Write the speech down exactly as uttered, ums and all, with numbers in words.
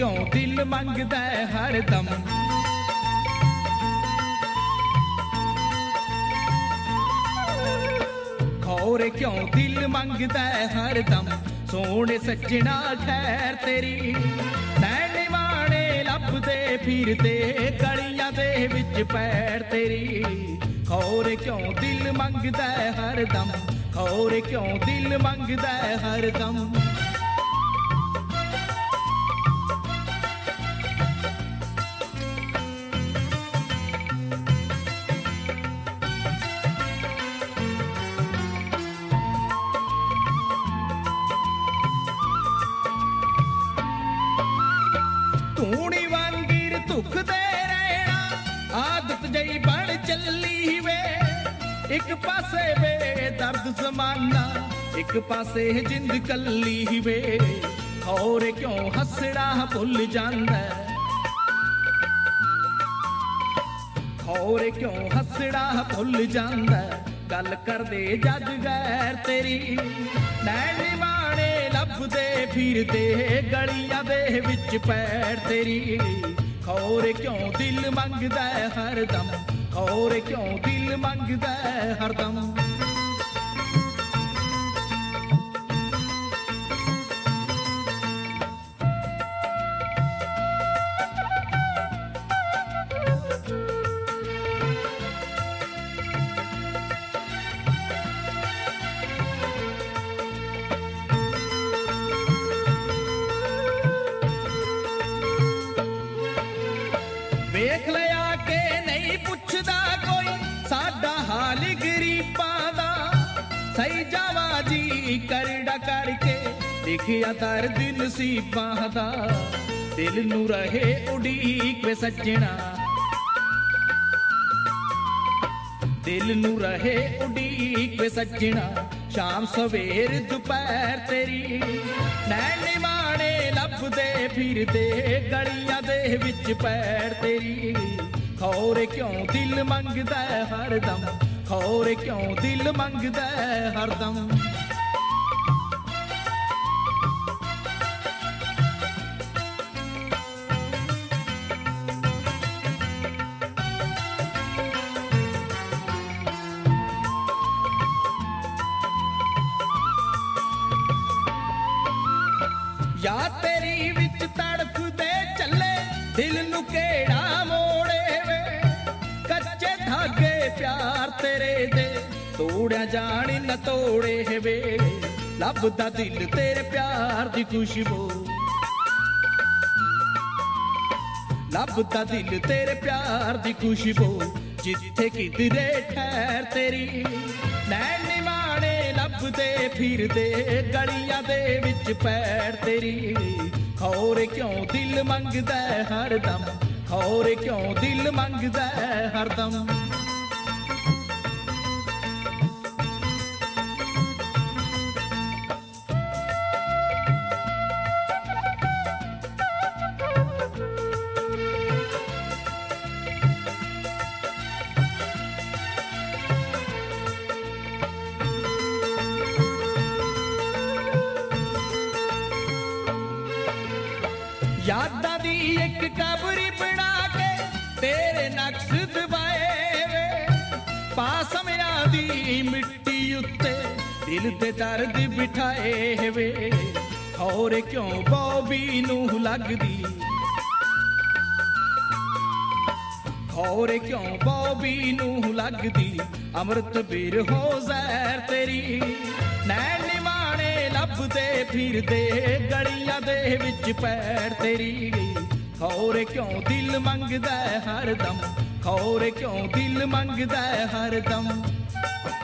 क्यों दिल मंगदा है हरदम। खौरे क्यों दिल मंगदा है हरदम। सोने सज्जना खैर तेरी नैन माणे लभदे फिरदे गलियां दे विच पैर तेरी। खौरे क्यों दिल मंगदा है हरदम। खौरे क्यों दिल मंगदा है हरदम। तूनी वांगिर दुखदे रहना आदत जई बन चली वे। एक पासे वे दर्द जमाना एक पासे जिंद कली वे। खौरे क्यों हसड़ा भुल जांदा। खौरे क्यों हसड़ा भुल जांदा। गल कर दे जग गैर तेरी नैन माणे लभदे फिरदे गलियां दे विच पैर तेरी। खौरे क्यों दिल मंगदा है हरदम। खौरे क्यों दिल मंगदा है हरदम। वेख लिया के नहीं पुछदा कोई साडा हाल गरीबां दा। सही जावा जी करड़ा करके लिखिया दर्द नसीबां दा। दिल नू रहे उड़ीक वे सज्जना। दिल नू रहे उड़ीक वे सज्जना। शाम सवेर दोपहर तेरी नैन माणे लभदे फिरदे गलियां दे विच पैर तेरी। खौरे क्यों दिल मंगदा है हरदम। खौरे क्यों दिल मंगदा है हरदम। या तेरी विच तड़फ दे चले दिल नू केड़ा मोड़े वे। कच्चे धागे प्यार तेरे दे तोड़िया जानी न तोड़े वे। लभदा दिल तेरे प्यार दी खुशबू। लभदा दिल तेरे प्यार दी खुशबू। जिथे किधरे ठहर तेरी नैन माणे लभदे फिरदे गलियां दे विच पैर तेरी। खौरे क्यों दिल मंगदा है हरदम। खौरे क्यों दिल मंगदा है हरदम। यादां दी एक कबरी बना के तेरे नक्श दबाए वे। पासमियां दी मिट्टी उत्ते दिल दे दर्द बिठाए वे। खौरे क्यों बॉबी नू लगदी। खौरे क्यों बॉबी नू लगदी। अमृत बीर हो जहर तेरी नैन माणे लभदे फिरदे गलियां दे विच पैर तेरी। खौरे क्यों दिल मंगदा है हरदम। खौरे क्यों दिल मंगदा है हरदम।